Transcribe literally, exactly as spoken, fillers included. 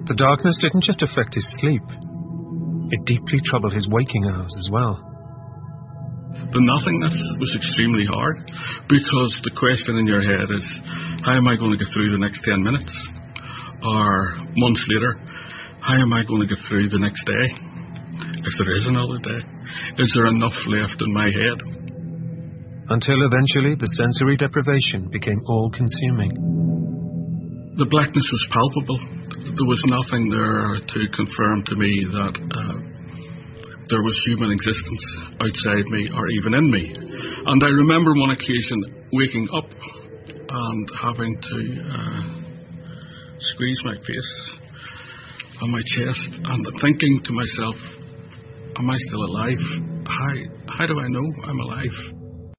The darkness didn't just affect his sleep. It deeply troubled his waking hours as well. The nothingness was extremely hard, because the question in your head is, how am I going to get through the next ten minutes? Or months later, how am I going to get through the next day? If there is another day, is there enough left in my head? Until eventually the sensory deprivation became all-consuming. The blackness was palpable. There was nothing there to confirm to me that uh, there was human existence outside me or even in me. And I remember one occasion waking up and having to uh, squeeze my face on my chest and thinking to myself, am I still alive? How, how do I know I'm alive?